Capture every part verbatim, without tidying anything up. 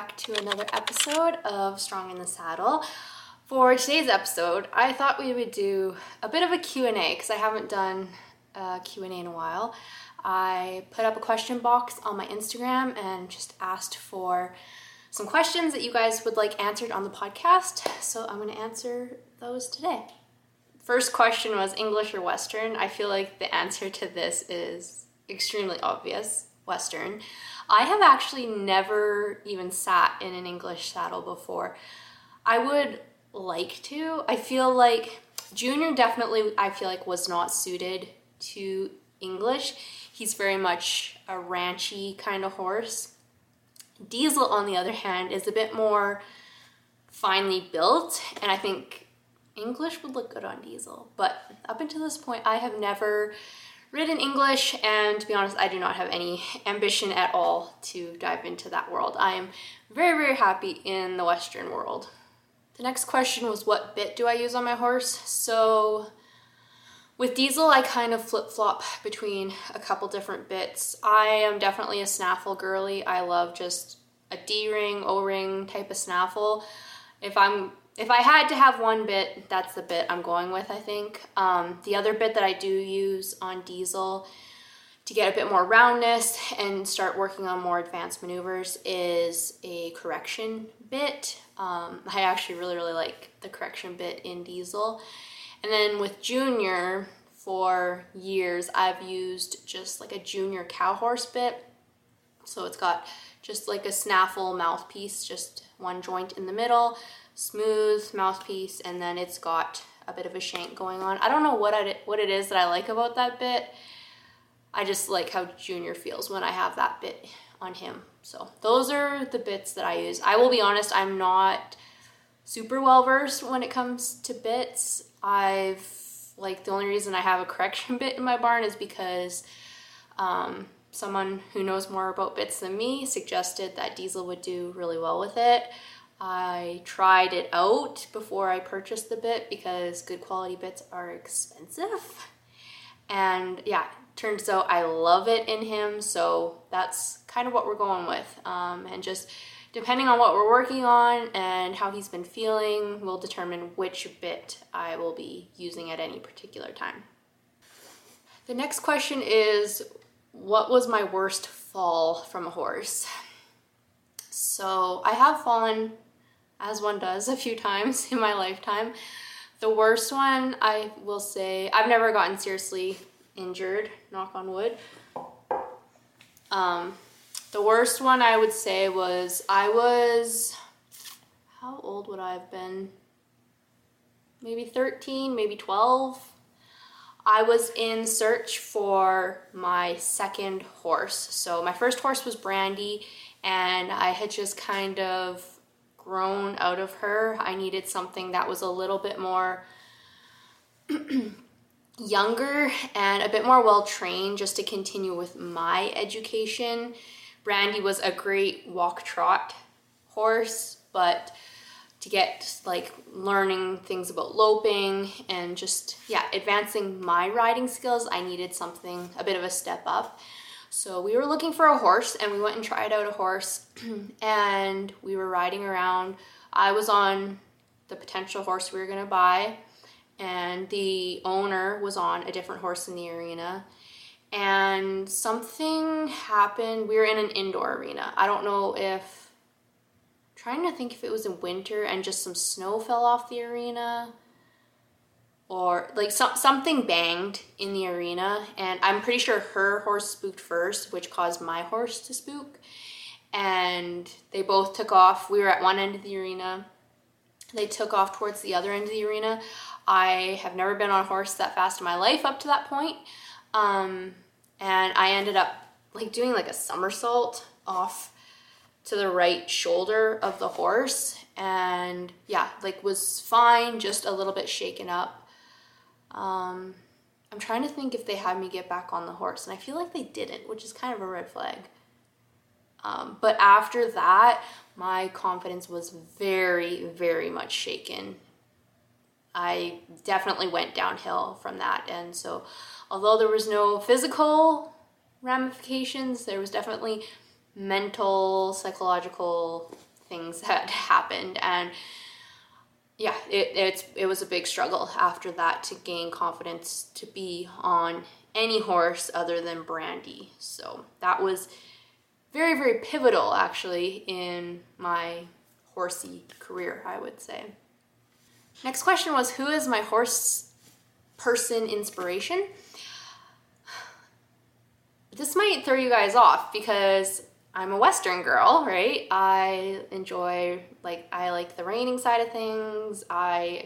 back to another episode of Strong in the Saddle. For today's episode, I thought we would do a bit of a Q and A because I haven't done a Q and A in a while. I put up a question box on my Instagram and just asked for some questions that you guys would like answered on the podcast, so I'm going to answer those today. First question was English or Western. I feel like the answer to this is extremely obvious. Western. I have actually never even sat in an English saddle before. I would like to. I feel like Junior definitely, I feel like, was not suited to English. He's very much a ranchy kind of horse. Diesel, on the other hand, is a bit more finely built, and I think English would look good on Diesel. But up until this point, I have never ridden English, and to be honest, I do not have any ambition at all to dive into that world. I am very, very happy in the Western world. The next question was, what bit do I use on my horse? So with Diesel, I kind of flip-flop between a couple different bits. I am definitely a snaffle girly. I love just a D-ring, O-ring type of snaffle. If I'm If I had to have one bit, that's the bit I'm going with, I think. Um, the other bit that I do use on Diesel to get a bit more roundness and start working on more advanced maneuvers is a correction bit. Um, I actually really, really like the correction bit in Diesel. And then with Junior, for years, I've used just like a Junior cow horse bit. So it's got just like a snaffle mouthpiece, just one joint in the middle, smooth mouthpiece, and then it's got a bit of a shank going on. I don't know what I, what it is that I like about that bit. I just like how Junior feels when I have that bit on him. So those are the bits that I use. I will be honest, I'm not super well versed when it comes to bits. I've like the only reason I have a correction bit in my barn is because um, someone who knows more about bits than me suggested that Diesel would do really well with it. I tried it out before I purchased the bit because good quality bits are expensive. And yeah, turns out I love it in him, so that's kind of what we're going with. Um, and just depending on what we're working on and how he's been feeling will determine which bit I will be using at any particular time. The next question is, what was my worst fall from a horse? So I have fallen, as one does, a few times in my lifetime. The worst one, I will say, I've never gotten seriously injured, knock on wood. Um, the worst one I would say was, I was, how old would I have been? Maybe thirteen, maybe twelve. I was in search for my second horse. So my first horse was Brandy, and I had just kind of grown out of her. I needed something that was a little bit more younger and a bit more well-trained just to continue with my education. Brandy was a great walk trot horse, but to get like learning things about loping and just, yeah, advancing my riding skills, I needed something, a bit of a step up. So we were looking for a horse and we went and tried out a horse and we were riding around. I was on the potential horse we were gonna buy and the owner was on a different horse in the arena, and something happened. We were in an indoor arena. I don't know if, I'm trying to think if it was in winter and just some snow fell off the arena, or like so, something banged in the arena, and I'm pretty sure her horse spooked first, which caused my horse to spook, and they both took off. We were at one end of the arena. They took off towards the other end of the arena. I have never been on a horse that fast in my life up to that point, um, and I ended up like doing like a somersault off to the right shoulder of the horse, and yeah, like was fine, just a little bit shaken up. Um, I'm trying to think if they had me get back on the horse, and I feel like they didn't, which is kind of a red flag. Um, but after that, my confidence was very, very much shaken. I definitely went downhill from that, and so although there was no physical ramifications, there was definitely mental, psychological things that happened. And yeah, it, it's, it was a big struggle after that to gain confidence to be on any horse other than Brandy. So that was very, very pivotal actually in my horsey career, I would say. Next question was, who is my horse person inspiration? This might throw you guys off because I'm a Western girl, right? I enjoy, like, I like the reining side of things. I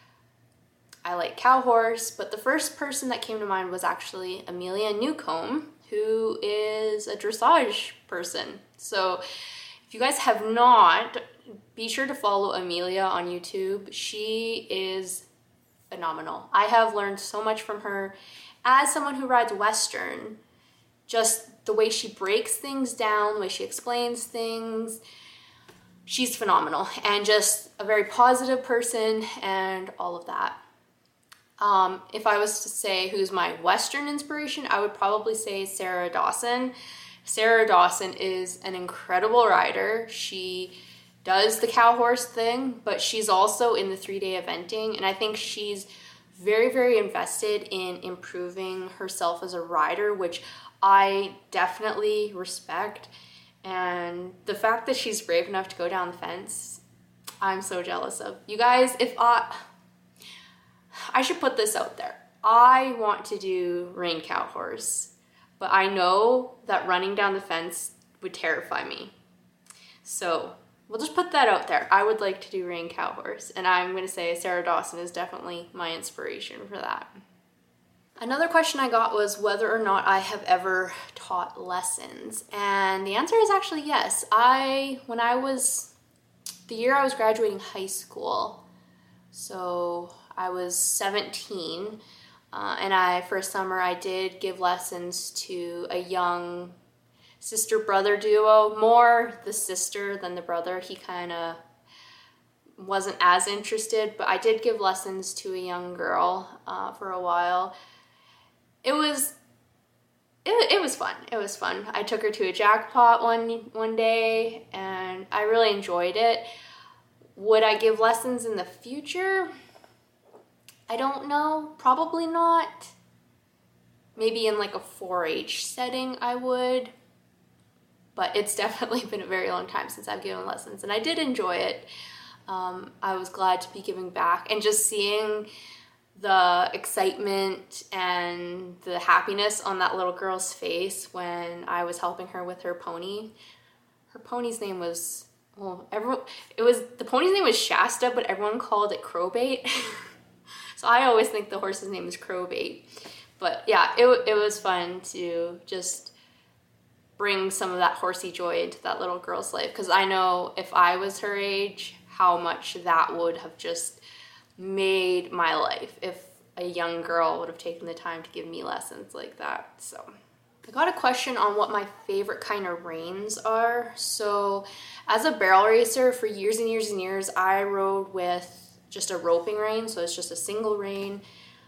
I like cow horse, but the first person that came to mind was actually Amelia Newcomb, who is a dressage person. So if you guys have not, be sure to follow Amelia on YouTube. She is phenomenal. I have learned so much from her as someone who rides Western. Just the way she breaks things down, the way she explains things, she's phenomenal, and just a very positive person and all of that. Um, if I was to say who's my Western inspiration, I would probably say Sarah Dawson. Sarah Dawson is an incredible rider. She does the cow horse thing, but she's also in the three-day eventing, and I think she's very, very invested in improving herself as a rider, which I definitely respect. And the fact that she's brave enough to go down the fence, I'm so jealous of. You guys, if I, I should put this out there. I want to do rein cow horse, but I know that running down the fence would terrify me. So we'll just put that out there. I would like to do rein cow horse, and I'm going to say Sarah Dawson is definitely my inspiration for that. Another question I got was whether or not I have ever taught lessons, and the answer is actually yes. I, when I was, the year I was graduating high school, so I was seventeen, uh, and I, for a summer, I did give lessons to a young sister-brother duo, more the sister than the brother. He kind of wasn't as interested, but I did give lessons to a young girl uh, for a while. It was, it, it was fun. It was fun. I took her to a jackpot one, one day, and I really enjoyed it. Would I give lessons in the future? I don't know. Probably not. Maybe in like a four H setting I would. But it's definitely been a very long time since I've given lessons, and I did enjoy it. Um, I was glad to be giving back, and just seeing the excitement and the happiness on that little girl's face when I was helping her with her pony. Her pony's name was, well, everyone, it was, the pony's name was Shasta, but everyone called it Crowbait. So I always think the horse's name is Crowbait. But yeah, it, it was fun to just bring some of that horsey joy into that little girl's life, because I know if I was her age, how much that would have just made my life if a young girl would have taken the time to give me lessons like that. So I got a question on what my favorite kind of reins are. So as a barrel racer for years and years and years, I rode with just a roping rein. So it's just a single rein.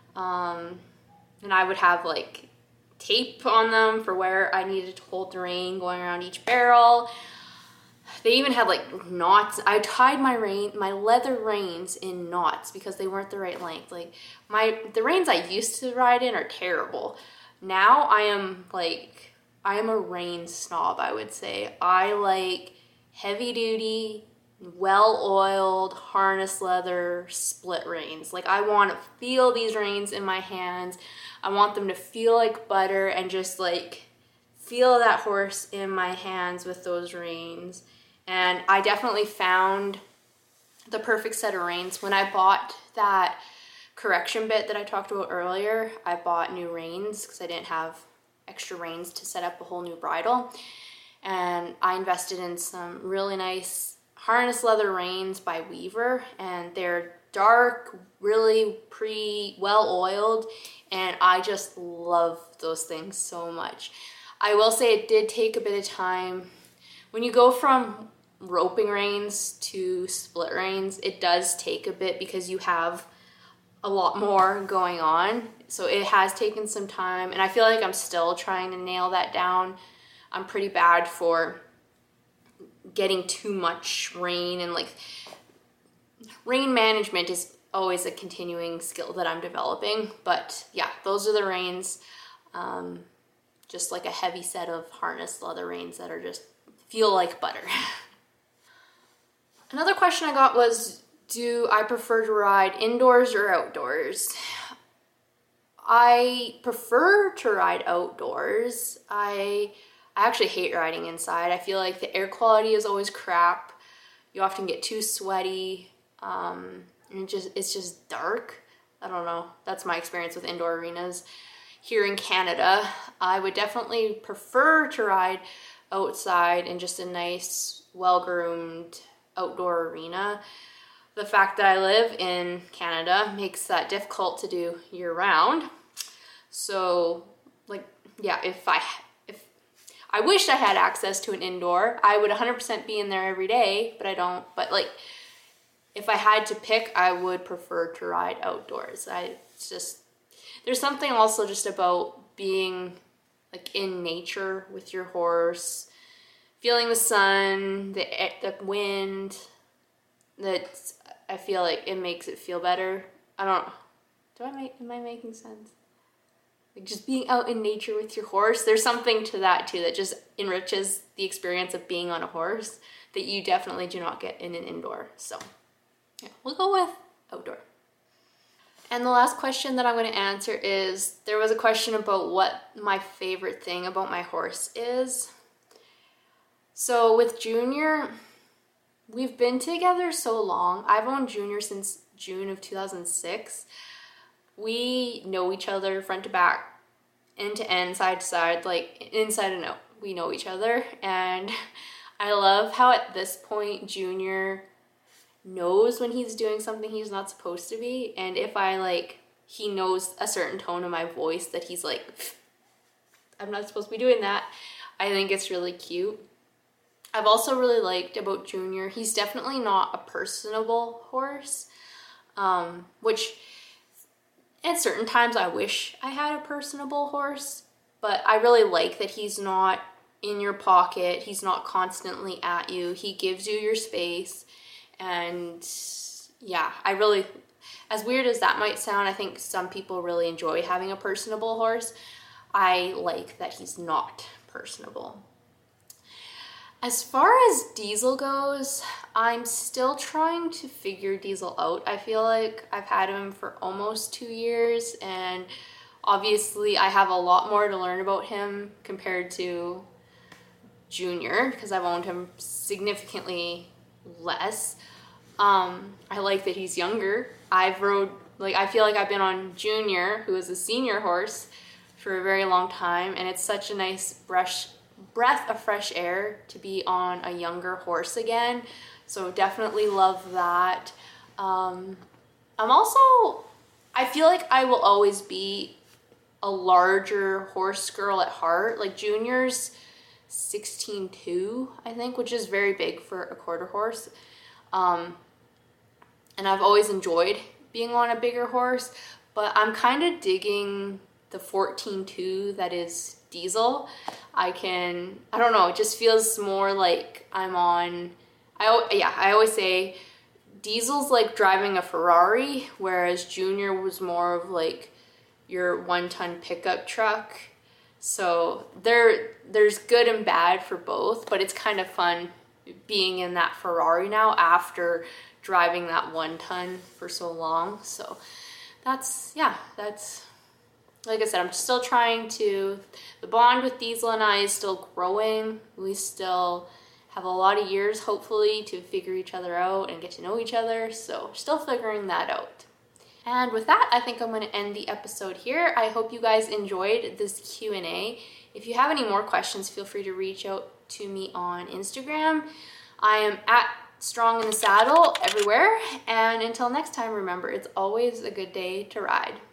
Um, and I would have like tape on them for where I needed to hold the rein going around each barrel. They even had like knots. I tied my rein, my leather reins in knots because they weren't the right length. Like my, the reins I used to ride in are terrible. Now I am like, I am a rein snob, I would say. I like heavy duty, well-oiled, harness leather, split reins. Like I want to feel these reins in my hands. I want them to feel like butter and just like feel that horse in my hands with those reins. And I definitely found the perfect set of reins. When I bought that correction bit that I talked about earlier, I bought new reins because I didn't have extra reins to set up a whole new bridle. And I invested in some really nice harness leather reins by Weaver, and they're dark, really pretty, well oiled, and I just love those things so much. I will say it did take a bit of time. When you go from roping reins to split reins, it does take a bit because you have a lot more going on. So it has taken some time, and I feel like I'm still trying to nail that down. I'm pretty bad for getting too much rain, and like rain management is always a continuing skill that I'm developing. But yeah, those are the reins. Um, just like a heavy set of harness leather reins that are just feel like butter. Another question I got was, do I prefer to ride indoors or outdoors? I prefer to ride outdoors. I I actually hate riding inside. I feel like the air quality is always crap. You often get too sweaty. Um, and it just it's just dark. I don't know. That's my experience with indoor arenas. Here in Canada, I would definitely prefer to ride outside in just a nice, well-groomed outdoor arena. The fact that I live in Canada makes that difficult to do year-round. So, like, yeah, if I if I wished I had access to an indoor, I would one hundred percent be in there every day, but I don't. But like, if I had to pick, I would prefer to ride outdoors. I it's just there's something also just about being like in nature with your horse, feeling the sun, the the wind. That I feel like it makes it feel better. I don't. Do I make? Am I making sense? Like just being out in nature with your horse. There's something to that too that just enriches the experience of being on a horse that you definitely do not get in an indoor. So yeah, we'll go with outdoor. And the last question that I'm going to answer is, there was a question about what my favorite thing about my horse is. So with Junior, we've been together so long. I've owned Junior since June of two thousand six. We know each other front to back, end to end, side to side, like inside and out. We know each other, and I love how at this point Junior knows when he's doing something he's not supposed to be, and if I like, he knows a certain tone of my voice that he's like, I'm not supposed to be doing that. I think it's really cute. I've also really liked about Junior, he's definitely not a personable horse, um, which at certain times I wish I had a personable horse, but I really like that he's not in your pocket, he's not constantly at you, he gives you your space. And yeah, I really, as weird as that might sound, I think some people really enjoy having a personable horse. I like that he's not personable. As far as Diesel goes, I'm still trying to figure Diesel out. I feel like I've had him for almost two years, and obviously I have a lot more to learn about him compared to Junior, because I've owned him significantly less. Um, I like that he's younger. I've rode, like, I feel like I've been on Junior, who is a senior horse, for a very long time, and it's such a nice brush, breath of fresh air to be on a younger horse again. So definitely love that. Um, I'm also, I feel like I will always be a larger horse girl at heart. Like Junior's sixteen two, I think, which is very big for a quarter horse. Um, and I've always enjoyed being on a bigger horse, but I'm kind of digging the fourteen two that is Diesel. I can, I don't know, it just feels more like I'm on, I, yeah, I always say Diesel's like driving a Ferrari, whereas Junior was more of like your one-ton pickup truck. So there, there's good and bad for both, but it's kind of fun being in that Ferrari now after driving that one ton for so long. So that's, yeah, that's, like I said, I'm still trying to, the bond with Diesel and I is still growing. We still have a lot of years, hopefully, to figure each other out and get to know each other. So still figuring that out. And with that, I think I'm going to end the episode here. I hope you guys enjoyed this Q and A. If you have any more questions, feel free to reach out to me on Instagram. I am at Strong in the Saddle everywhere. And until next time, remember, it's always a good day to ride.